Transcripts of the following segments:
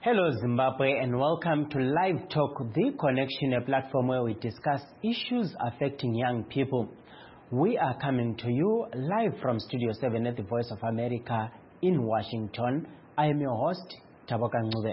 Hello Zimbabwe and welcome to Live Talk, the connection, a platform where we discuss issues affecting young people. We are coming to you live from Studio 7 at the Voice of America in Washington. I am your host, Taboka Ngube.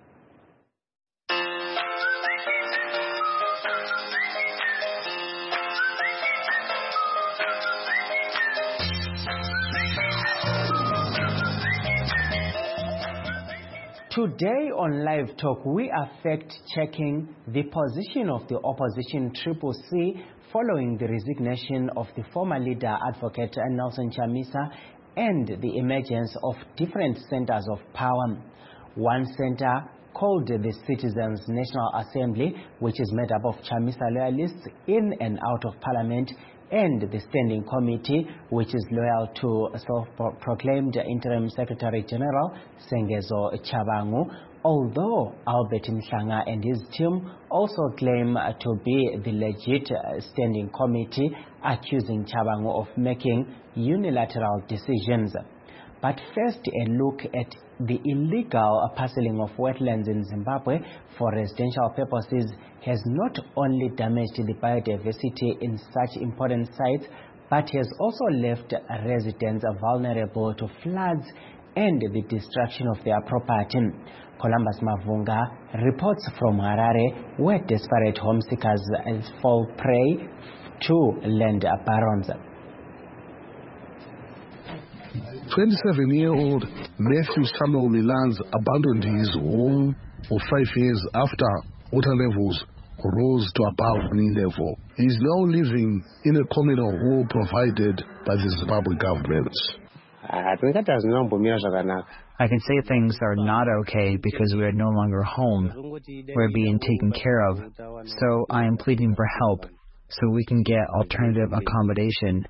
Today on Live Talk, we are fact-checking the position of the opposition CCC following the resignation of the former leader, Advocate Nelson Chamisa, and the emergence of different centers of power. One center, called the Citizens National Assembly, which is made up of Chamisa loyalists in and out of parliament, and the Standing Committee, which is loyal to self-proclaimed Interim Secretary General Sengezo Chabangu, although Albert Mhlanga and his team also claim to be the legit Standing Committee, accusing Chabangu of making unilateral decisions. But first, a look at the illegal parceling of wetlands in Zimbabwe for residential purposes has not only damaged the biodiversity in such important sites, but has also left residents vulnerable to floods and the destruction of their property. Columbus Mavunga reports from Harare, where desperate home seekers fall prey to land barons. 27-year-old Matthew Samuel Milans abandoned his home for 5 years after water levels rose to above knee level. He is now living in a communal hall provided by the Zimbabwe government. I can say things are not okay because we are no longer home. We're being taken care of. So I am pleading for help so we can get alternative accommodation.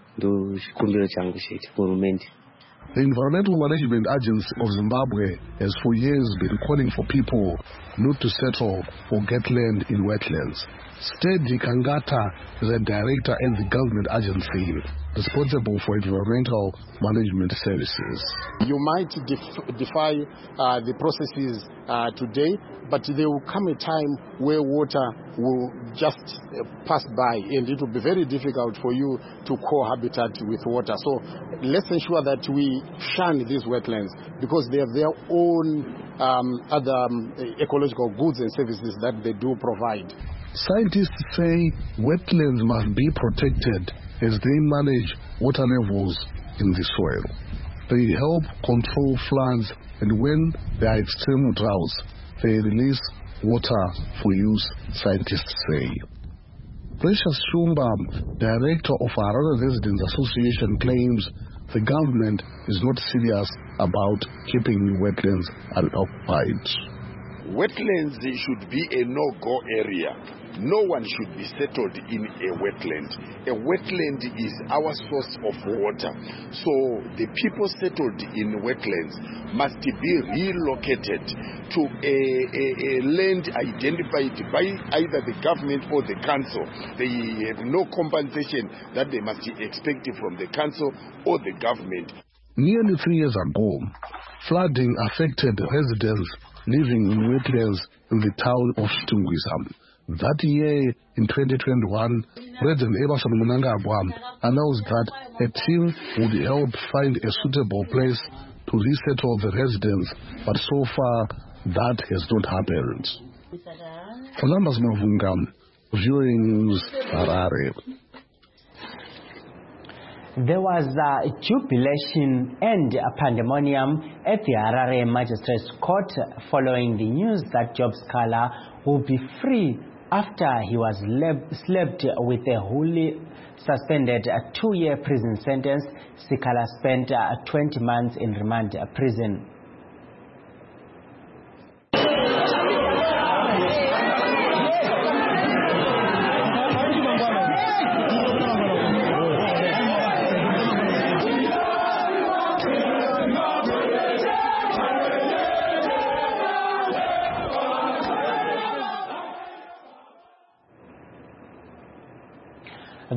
The Environmental Management Agency of Zimbabwe has for years been calling for people not to settle or get land in wetlands. Steady Kangata is a director at the government agency responsible for environmental management services. You might defy the processes today, but there will come a time where water will just pass by and it will be very difficult for you to cohabitate with water. So let's ensure that we shun these wetlands because they have their own other ecological goods and services that they do provide. Scientists say wetlands must be protected as they manage water levels in the soil. They help control floods, and when there are extreme droughts, they release water for use, scientists say. Precious Shumba, director of Harare Residents Association, claims the government is not serious about keeping wetlands unoccupied. Wetlands should be a no-go area. No one should be settled in a wetland. A wetland is our source of water. So the people settled in wetlands must be relocated to a land identified by either the government or the council. They have no compensation that they must expect from the council or the government. Nearly 3 years ago, flooding affected residents living in wetlands in the town of Stungwisam. That year, in 2021, President Emmerson Mnangagwa announced that a team would help find a suitable place to resettle the residents, but so far, that has not happened. Columbus Mavunga, Viewing News, Harare. There was a jubilation and a pandemonium at the Harare Magistrates Court following the news that Job Scala will be free after he was slapped with a wholly suspended 2-year prison sentence. Sikala spent 20 months in remand prison.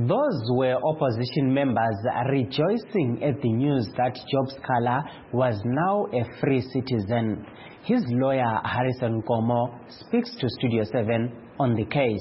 Those were opposition members rejoicing at the news that Job Scala was now a free citizen. His lawyer, Harrison Nkomo, speaks to Studio 7 on the case.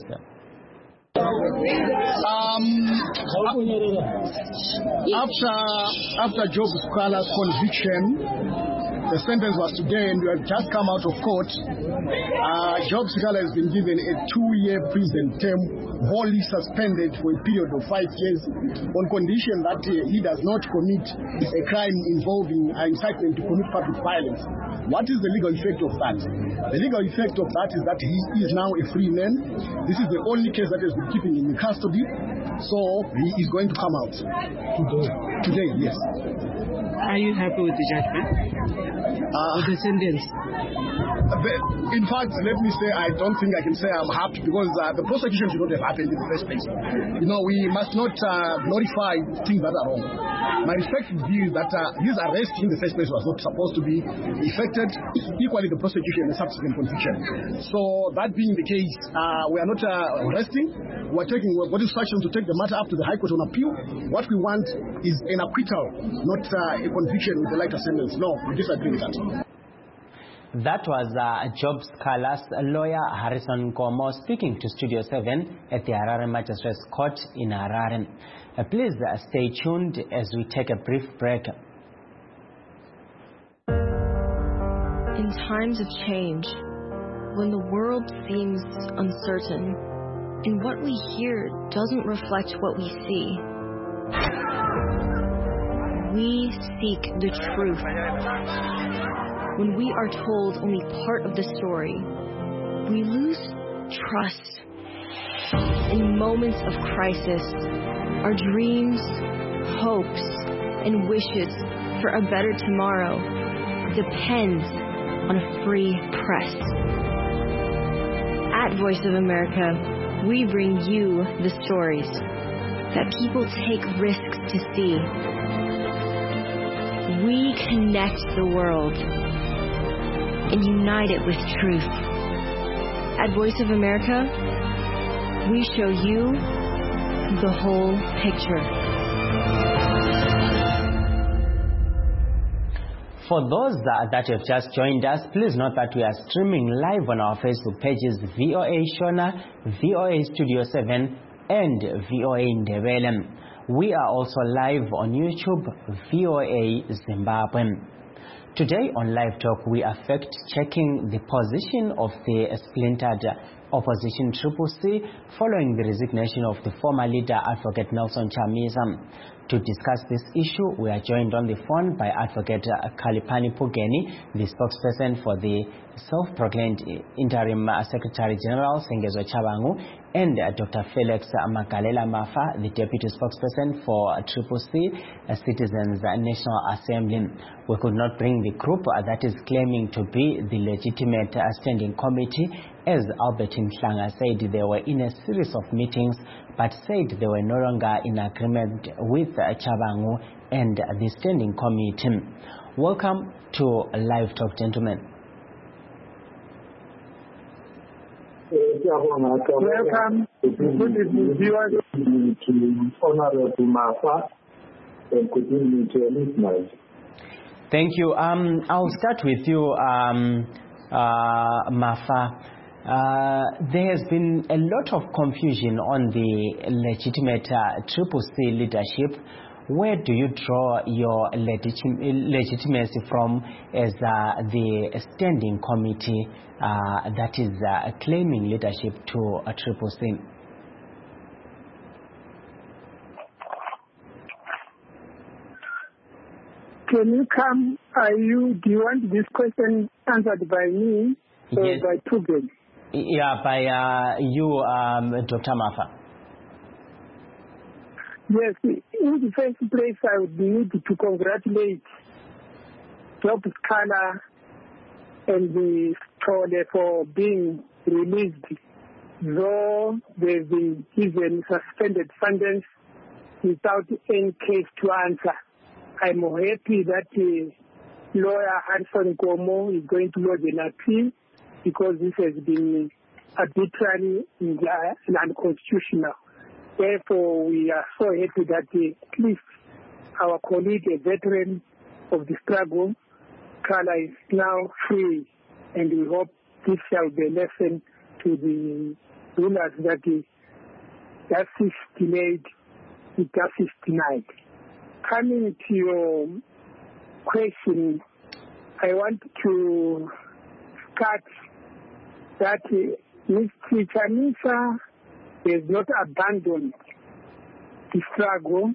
After Job Scala's conviction, the sentence was today, and we have just come out of court. Job Scala has been given a 2-year prison term, wholly suspended for a period of 5 years, on condition that he does not commit a crime involving incitement to commit public violence. What is the legal effect of that? The legal effect of that is that he is now a free man. This is the only case that has been keeping him in custody, so he is going to come out today. Yes. Are you happy with the judgment? With the sentence? In fact, let me say, I don't think I can say I'm happy, because the prosecution should not have happened in the first place. You know, we must not glorify things that are wrong. My respectful view is that his arrest in the first place was not supposed to be effected. Equally, the prosecution and the subsequent conviction. So, that being the case, we are not arresting. We are got instructions to take the matter up to the High Court on appeal. What we want is an acquittal, not a conviction with a lighter sentence. No, we disagree with that. That was Job Scala's lawyer, Harrison Nkomo, speaking to Studio 7 at the Harare Magistrates Court in Harare. Please stay tuned as we take a brief break. In times of change, when the world seems uncertain, and what we hear doesn't reflect what we see, we seek the truth. When we are told only part of the story, we lose trust. In moments of crisis, our dreams, hopes, and wishes for a better tomorrow depend on a free press. At Voice of America, we bring you the stories that people take risks to see. We connect the world and unite it with truth. At Voice of America, we show you the whole picture. For those that have just joined us, please note that we are streaming live on our Facebook pages VOA Shona, VOA Studio 7, and VOA Ndebele. We are also live on YouTube, VOA Zimbabwe. Today on Live Talk, we are fact-checking the position of the splintered opposition CCC following the resignation of the former leader, Advocate Nelson Chamisa. To discuss this issue, we are joined on the phone by Advocate Khalipani Pugeni, the spokesperson for the self-proclaimed Interim Secretary General, Sengezo Chabangu, and Dr. Felix Magalela Mafa, the Deputy Spokesperson for CCC, Citizens National Assembly. We could not bring the group that is claiming to be the legitimate standing committee, as Albertine Hlanga said they were in a series of meetings, but said they were no longer in agreement with Chabangu and the standing committee. Welcome to Live Talk, gentlemen. Welcome. Good evening, viewers, to Honorable Mafa, and good evening to your listeners. Thank you. I'll start with you, Mafa. There has been a lot of confusion on the legitimate CCC leadership. Where do you draw your legitimacy from as the standing committee that is claiming leadership to CCC? Can you come? Do you want this question answered by me or yes, by Pugen? Yeah, by you, Dr. Mafa. Yes, in the first place, I would need to congratulate Job Scala and the Tole for being released, though they've been given suspended sentence without any case to answer. I'm happy that lawyer Harrison Nkomo is going to lodge an appeal, because this has been arbitrary and unconstitutional. Therefore, we are so happy that at least our colleague, a veteran of the struggle, Kala, is now free, and we hope this shall be a lesson to the rulers that justice delayed, justice denied. Coming to your question, I want to start that Mr. Chamisa has not abandoned the struggle.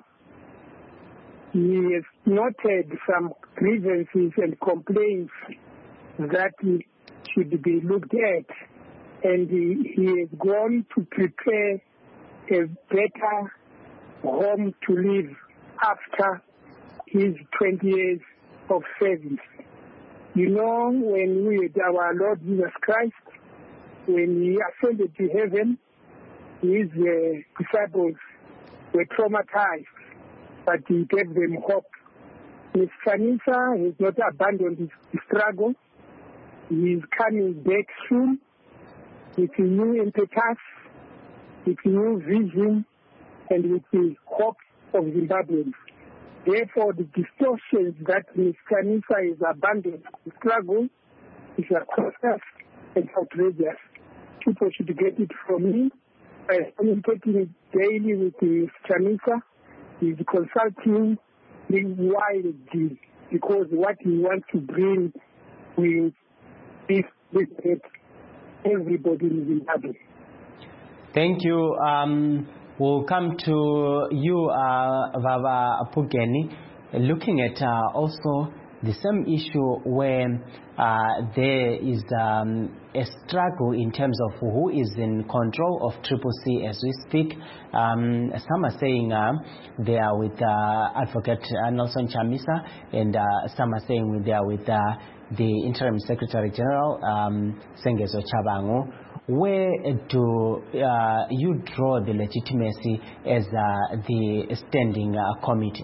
He has noted some grievances and complaints that should be looked at, and he has gone to prepare a better home to live after his 20 years of service. You know, when we had our Lord Jesus Christ, when he ascended to heaven, his disciples were traumatized, but he gave them hope. Mr. Chamisa has not abandoned his struggle. He is coming back soon with a new impetus, with a new vision, and with the hope of Zimbabweans. Therefore, the distortions that Mr. Chamisa has abandoned the struggle is atrocious and outrageous. People should get it from me. I am communicating daily with Mr. Chamisa. He's consulting me widely because what he wants to bring will benefit everybody in Zimbabwe. Thank you. We'll come to you, Vava Pugeni, looking at also the same issue where there is a struggle in terms of who is in control of CCC as we speak. Some are saying they are with Advocate Nelson Chamisa, and some are saying they are with the Interim Secretary General, Sengezo Chabangu. Where do you draw the legitimacy as the standing committee?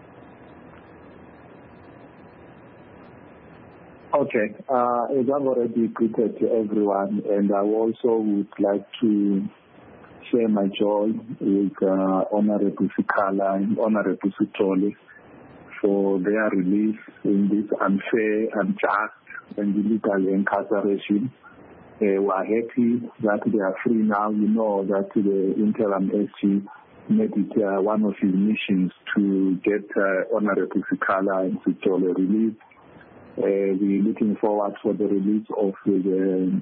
Okay, as I've already greeted to everyone, and I also would like to share my joy with Honorable Sikala and Honorable Sitole for their release in this unfair, unjust, and illegal incarceration. We are happy that they are free now. You know that the interim SG made it one of his missions to get Honorable Sikala and Sitole released. We're looking forward for the release of the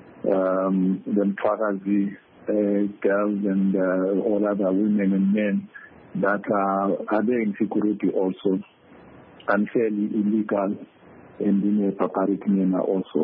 Mtwakazi girls and all other women and men that are there in security also, unfairly illegal and in a barbaric manner also.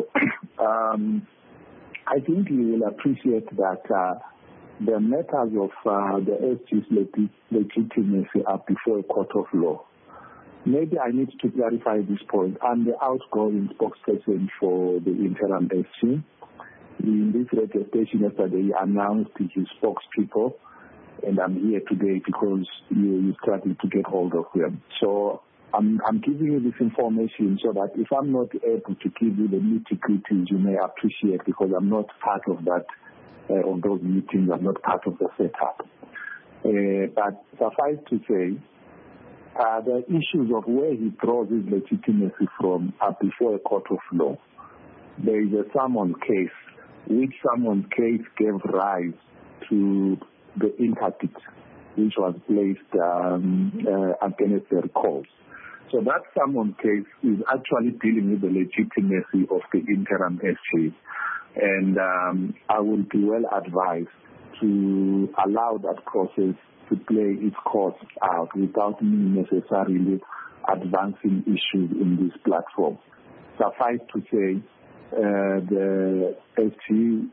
I think you will appreciate that the matters of the SG's legitimacy are before a court of law. Maybe I need to clarify this point. I'm the outgoing spokesperson for the interim SG. In this radio station yesterday, he announced his spokespeople, and I'm here today because you started to get hold of them. So I'm giving you this information so that if I'm not able to give you the nitty-gritties, you may appreciate, because I'm not part of that, of those meetings. I'm not part of the setup. But suffice to say, the issues of where he draws his legitimacy from are before a court of law. There is a summons case, which summons case gave rise to the interdict, which was placed against the cause. So that summons case is actually dealing with the legitimacy of the interim SG. And I will be well advised to allow that process to play its course out without me necessarily advancing issues in this platform. Suffice to say, the SG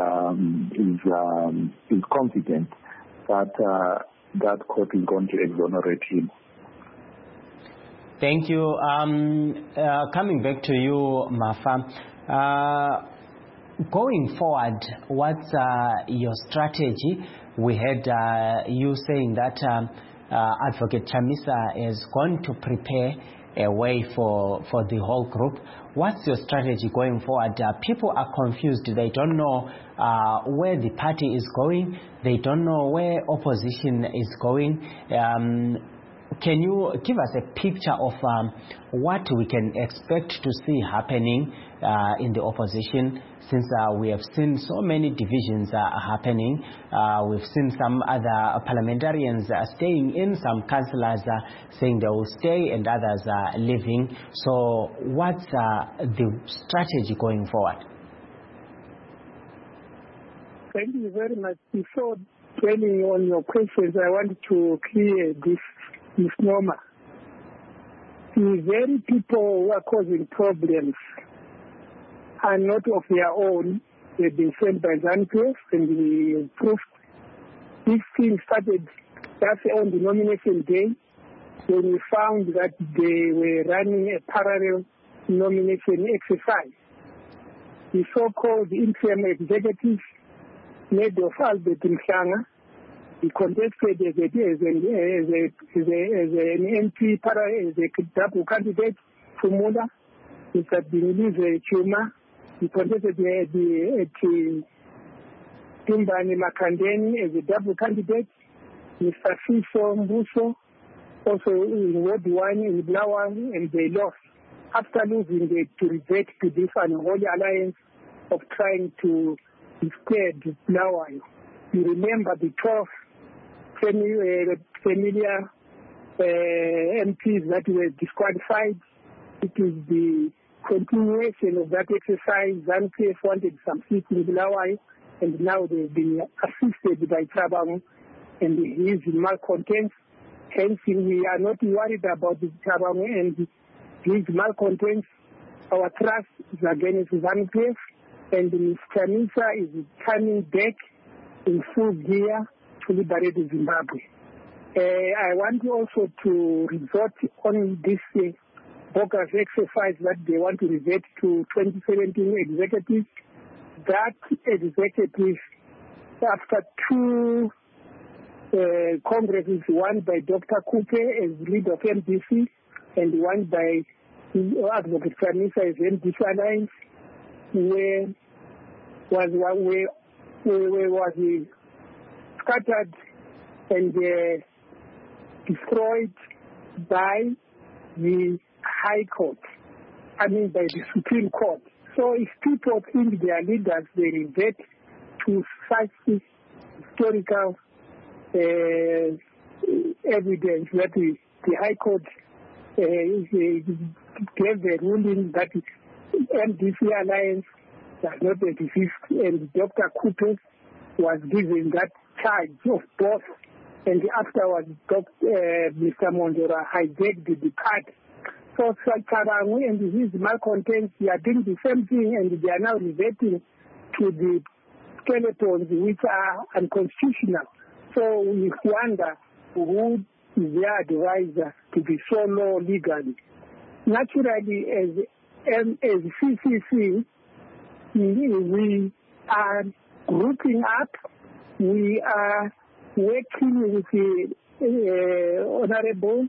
is confident that that court is going to exonerate him. Thank you. Coming back to you, Mafa. Going forward, what's your strategy? We had you saying that Advocate Chamisa is going to prepare a way for the whole group. What's your strategy going forward? People are confused. They don't know where the party is going. They don't know where opposition is going. Can you give us a picture of what we can expect to see happening in the opposition, since we have seen so many divisions happening? We've seen some other parliamentarians staying in, some councillors saying they will stay and others leaving. So what's the strategy going forward? Thank you very much. Before dwelling on your questions, I want to clear this misnomer. The very people who are causing problems are not of their own. They've been sent by ZANU-PF, and we proved this thing started just on the nomination day when we found that they were running a parallel nomination exercise. The so-called interim executive made of Albert Mhlanga, he contested as an MP, as a double candidate for Mula. Mr. Bingilize Chuma. He contested at Tumbani Makandeni as a double candidate. Mr. Fiso Mbuso, also in Ward 1 in Blawang, and they lost. After losing, they to revert to this unholy alliance of trying to discredit Blawang. You remember the 12 familiar MPs that were disqualified. It is the continuation of that exercise. ZANU-PF wanted some seats in Bulawayo, and now they've been assisted by Thabang and his malcontents. Hence, we are not worried about the Thabang and his malcontents. Our trust is against ZANU-PF, and Ms. Chamisa is coming back in full gear to liberate Zimbabwe. I want also to resort on this bogus exercise that they want to revert to 2017 executives. That executive, after two congresses, one by Dr. Kupe as leader of MDC and one by Advocate Chamisa as MDC Alliance, where was scattered and destroyed by the High Court, by the Supreme Court. So if people think they are leaders, they revert to such historical evidence that the High Court gave the ruling that MDC Alliance does not exist, and Dr. Kupe was given that charge of both, and afterwards Mr. Mondora hijacked the party. So Thabang and his malcontents, they are doing the same thing, and they are now reverting to the skeletons which are unconstitutional. So we wonder who is their advisor to be so low legally. Naturally, as CCC, we are grouping up. We are working with the Honorable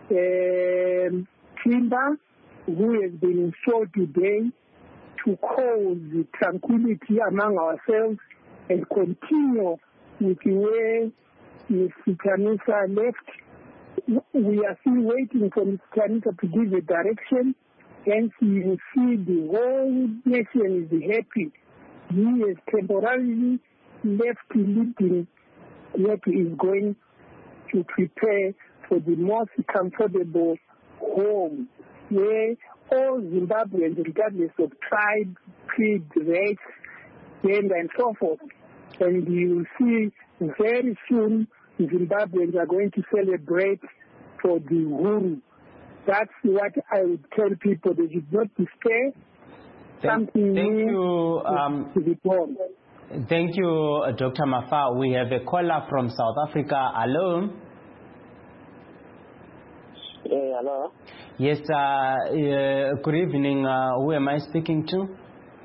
Timber, who has been installed today to cause tranquility among ourselves and continue with the way Mr. Chamisa left. We are still waiting for Mr. Chamisa to give a direction. Hence, you see the whole nation is happy. He has temporarily left leading what he is going to prepare for the most comfortable home, where all Zimbabweans, regardless of tribe, creed, race, gender, and so forth, and you will see very soon Zimbabweans are going to celebrate for the Uhuru. That's what I would tell people. They should not despair. Thank you, Dr. Mafa. We have a caller from South Africa. Hello. Hello. Yes, good evening. Who am I speaking to?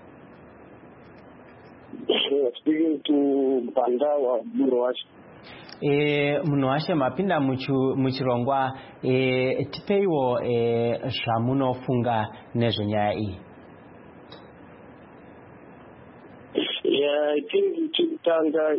Speaking to Bandawa Buruwash. Munoashe mapinda muchirongwa tipeiwo zvamunofunga nezvenyaya iyi. Yeah, I think chikutanga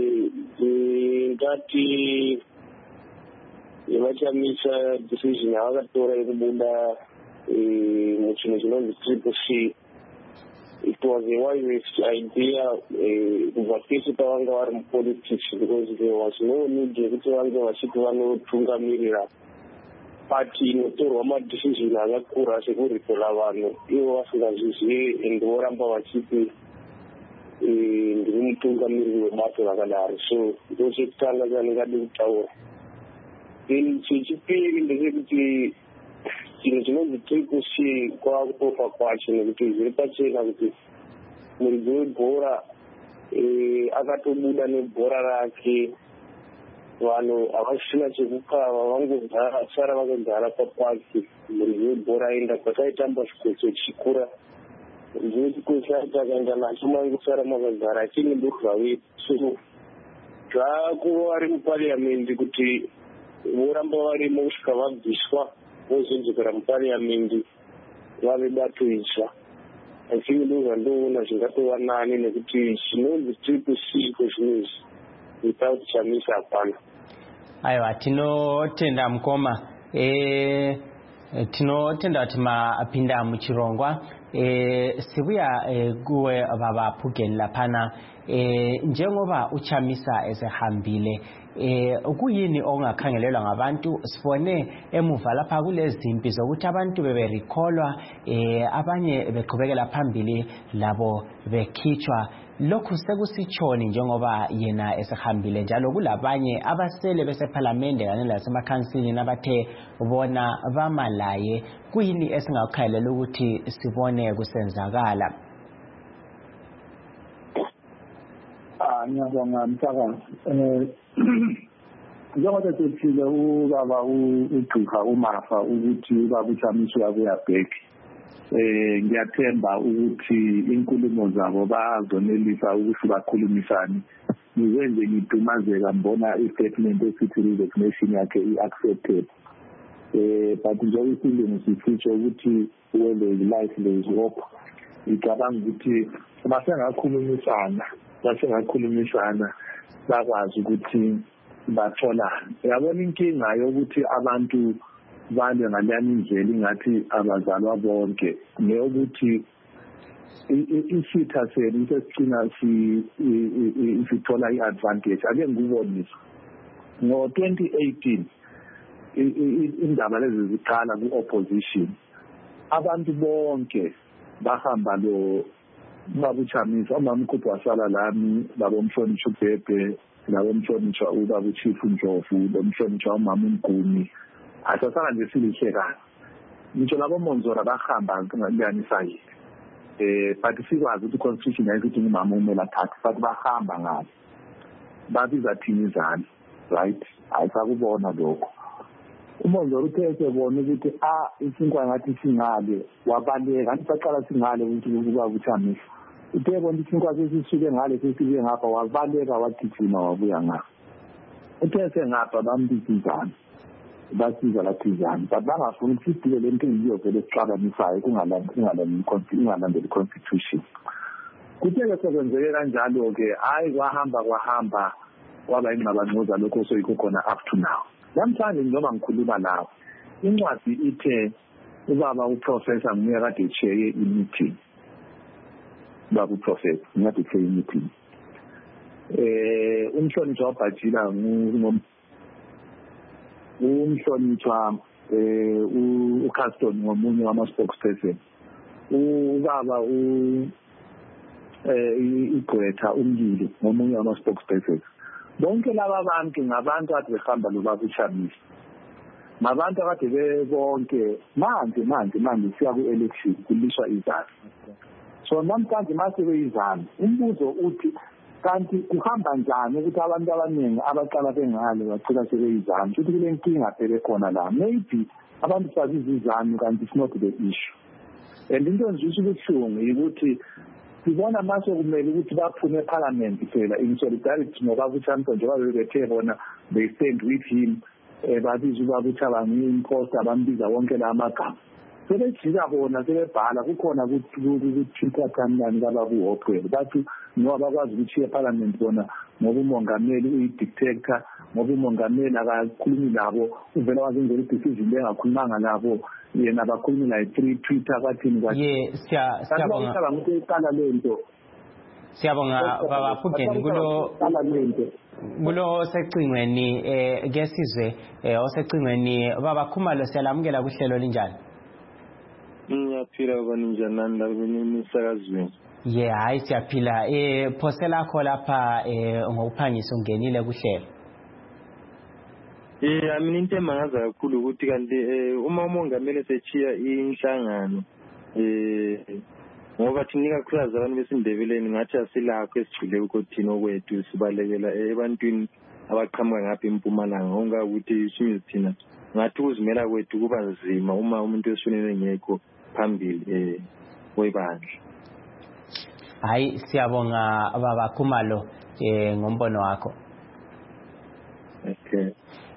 ngati vachamisa decision yavakatora yekubuda muchinhu chinonzi Triple C. It was a wisest idea kubva pese pavanga vari mupolitics, because there was no need yekuti vange vachiti vanotungamirira pati inotorwa madecision akakura sekuripola vanhu ivo vasingazvizivi and voramba vachiti ndiri mutungamiriri webasa vakadaro. So ndochekutanga chandingade kutaura. Then chechipiri ndechekuti chinhu chinonzi Triple C kwakutofa kwacho nekuti zviri pachena kuti muridzi webhora akatobuda nebhora rake, vanhu havasina chekukava, vangosara vakagara papasi. Muridzi webhora aenda kwataitamba chikoso chikura, muridzi wechikosi ati akaenda nacho mangosara makagara achine ndorwa wedu. So zvaakuva vari mupariamendi kuti voramba varimo kusvika vabviswa vozodzokera mupariamendi vave bato itsva. I think ndo zvandoona zvingatova nani nekuti chinonzi Triple C kwezvinezvi without Chamisa hapana. Aiwa, tinotenda mukoma. Tinotenda kuti mapinda muchirongwa. Sibuya kuwe baba Phugeni laphana. Njengoba uChamisa esehambile, kuyini ongakhangelelwa ngabantu? Sibone emuva lapha kulezimpi zokuthi abantu beberecallwa, abanye beqhubekela phambili labo bekhitshwa. Lokhu sekusitshoni njengoba yena esehambile, njalo kulabanye abasele beseParliament kanye lasemakhansilini abathe bona bamalaye. Kuyini esingakhangelela ukuthi sibone kusenzakala? Ngiyabonga Mthakazi. Njengoba sethile ubaba uGqika uMafa ukuthi ubaba uChamisa uyabuya back. Ngiyathemba ukuthi inkulumo zabo bazonelisa ukuthi bakhulumisane. Ngize nje ngidumazeka mbona istatement esithi resignation yakhe i-accepted. But njengoba isilungu sisitsho ukuthi when there is life there is hope. Ngicabanga ukuthi basengakhulumisana bakwazi ukuthi batholane. Yabona inkinga yokuthi abantu bale ngalani indlela ingathi abazalwa bonke neyokuthi isitha senu sesigcina sithola i-advantage. Ake ngikubonise ngo-2018 indaba lezi ziqala ku-opposition, abantu bonke bahamba lo Baba uChamisa, umama uKhuphu wasala lami, baba umhlonishwa uBhebhe, labo umhlonishwa ubaba uChief Ndlovu, lomhlonishwa umama uMguni. Asasala nje silihlekana. Ngitsho labo Monzora bahamba ngiyanisa yini. But sikwazi ukuthi constitution yayithi umama umela thatha, but bahamba ngalo. Babiza thini izani, right? Ayisakubona lokho. uMonzolo uthethe bona ukuthi isinkwa ngathi singale wabaleka antisaqala singale ukuthi kuba uChamisa uthe bona isinkwa sesisuke ngale sesibe ngapha wabaleka wagijima wabuya ngapha uthethe ngapha bambizana basiza lathizana bangafuni ukuthi sidile lento iyovele siqabanisayo kungalandeli constitution. Kutheke sekwenzeke kanjalo ke hayi kwahamba kwaba ingqabangcoza lokho soyikho khona up to now. Namhlanje njengoba ngikhuluma nawe incwadi ithe ubaba uprofessor nguye kade chair i-meeting baba uprofessor ngathi chair i-meeting umhlonishwa wabhajila umhlonishwa uCaston ngomunye wama-spokesperson ubaba igqwetha umlilo ngomunye wama-spokesperson. Bonke laba bantu ngabantu ade behamba lo baba uChamisa. Ngabantu akade bebonke manje siya ku-election kulishwa izanu. So namhlanje mase beyizana. Umbuzo uthi kanti kuhamba njani ukuthi abantu abaningi abaqala bengale bacela sebeyizana. Futhi kule nkinga phela khona la. Maybe abantu baziza izanu kanti it's not the issue. And into nje ubuhlungu ukuthi sibona mase kumele ukuthi baphume eParliament phela in solidarity nobaba uChamisa njengoba bebethe bona they stand with him. Babiza ubaba uThabang imposter bambiza wonke la magama. Sebejika bona sebebhala kukhona ku-Twitter timeline kabakuHopewell bathi ngoba bakwazi ukuthi eParliament bona ngoba umongameli uyi-dictator ngoba umongameli akakhulumi labo uvela wazenzela i-decision bengakhulumanga labo yena bakhulumi la-3 Twitter bathini kwathi siyabonga ukuthi iqala lento siyabonga baba Phugeni kulo secingweni ke sizwe osecingweni baba Khumalo siyalamukela kuhlelo linjani ngiyaphila baninjani nani la kunisakazweni hayi siyaphila phosela kho lapha ngokuphangisa ungenile kuhlelo mina into emangaza kakhulu ukuthi kanti uma umongameli sechiya inhlangano ngoba thina ikakhulukazi abantu besindebeleni ngathi asilakho esigcile ukuthi okwethu sibalekela ebantwini abaqhamuka ngapha eMpumalanga ongakuthi simizi thina ngathi uzimela kwethu kuba nzima uma umuntu esonele ngekho phambili kwebandla. Hayi siyabonga baba Khumalo ngombono wakho. Okay.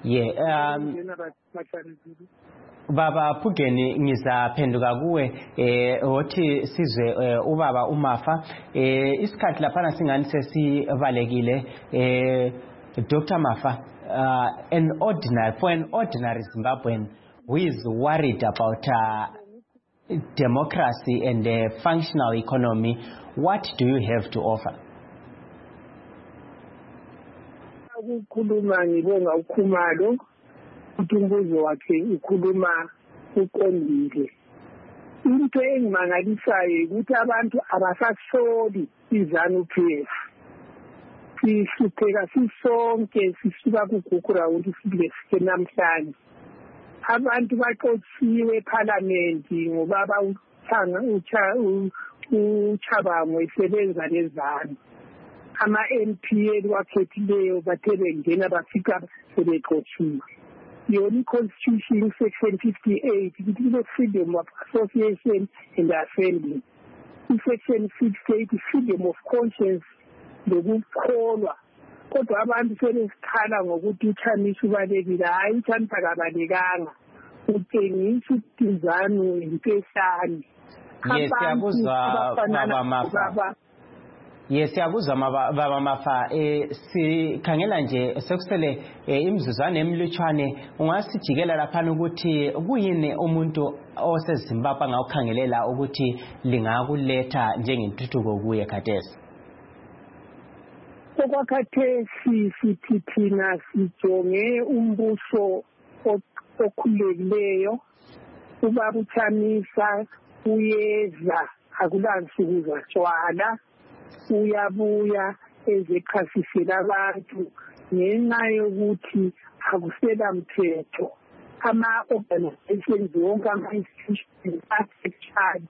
Baba Phugeni ngizaphenduka kuwe othi sizwe ubaba uMafa isikhathi lapha singani sesibalekile Dr. Mafa an ordinary Zimbabwean who is worried about democracy and a functional economy, what do you have to offer? Ukukhuluma ngibonga uKhumalo ukuthi umbuzo wakhe ukhuluma uqondile. Into engimangalisayo ukuthi abantu abasasoli iZANU-PF. Sihlupheka sisonke sisuka kuGugurawundi ukuthi sibefike namhlanje. Abantu baqotshiwe eParliament ngobaba uThabang esebenza leZANU. Ama-MP wakhethileyo bathe bengena bafika sebeqotshiwe. Yona i-Constitution section 58 ithi kule-freedom of association and assembly. I-section 68 freedom of conscience lokukholwa. Kodwa abantu sebesikhala ngokuthi uChamisa ubalekile. Hayi uChamisa akabalekanga. Utshengisa ukuthi iZANU impeshani. Siyabuzwa baba Mafa. Siyabuzwa baba Mafa sikhangela nje sekusele imizuzwana emilutshwane ungasijikela lapha ukuthi kuyini umuntu oseZimbabwe ngawukhangelela ukuthi lingakuletha njengentuthuko kuye khathesi. Okwakhathesi sithi thina sijonge umbuso okhululekileyo ubaba uChamisa uyeza akulansuku zatshwala uyabuya ezechasisela abantu ngenxa yokuthi akusela mthetho ama-organizations wonke ama-institutions asekhaya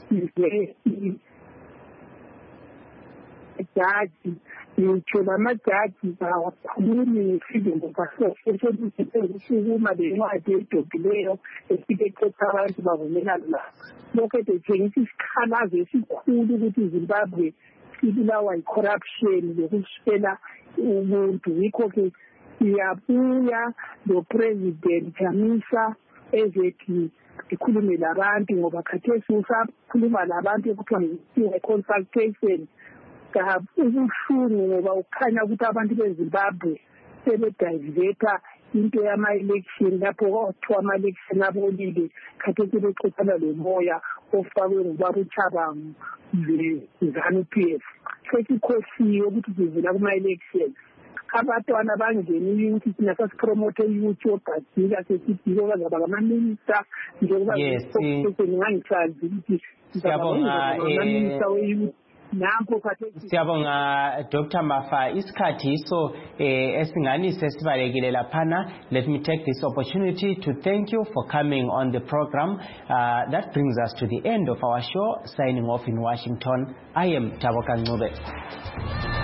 jaji ngitsho lamajaji bawakhulumi nge-freedom of association ukusukuma lencwadi edobileyo efike eqotha abantu bavumelana labo. Lokho betshengisa isikhalazo esikhulu ukuthi iZimbabwe sibulawa yi-corruption lokuswela ubuntu. Yikho-ke siyabuya lo-President Chamisa ezethi ikhulume labantu ngoba khathesi usakhuluma labantu ekuthiwa consultation. Ubuhlungu ngoba ukhanya ukuthi abantu beZimbabwe sebediveta into yama-election lapho kwathiwa ama-election abolile khathesi bexoxana lomoya ofakwe ngubaba uThabang le-ZANU-PF. Sesikhohliwe ukuthi sivela kuma-election. Abantwana bangeni ukuthi thina sasipromote i-youth yobhazila sesibhiko bazaba ngamaminista njengoba ngangisazi ukuthi ngamaminista we-youth. Siyabonga Dr. Mafa isikhathi iso esingani sesibalekile laphana. Let me take this opportunity to thank you for coming on the program. That brings us to the end of our show. Signing off in Washington, I am Taboka Ncube.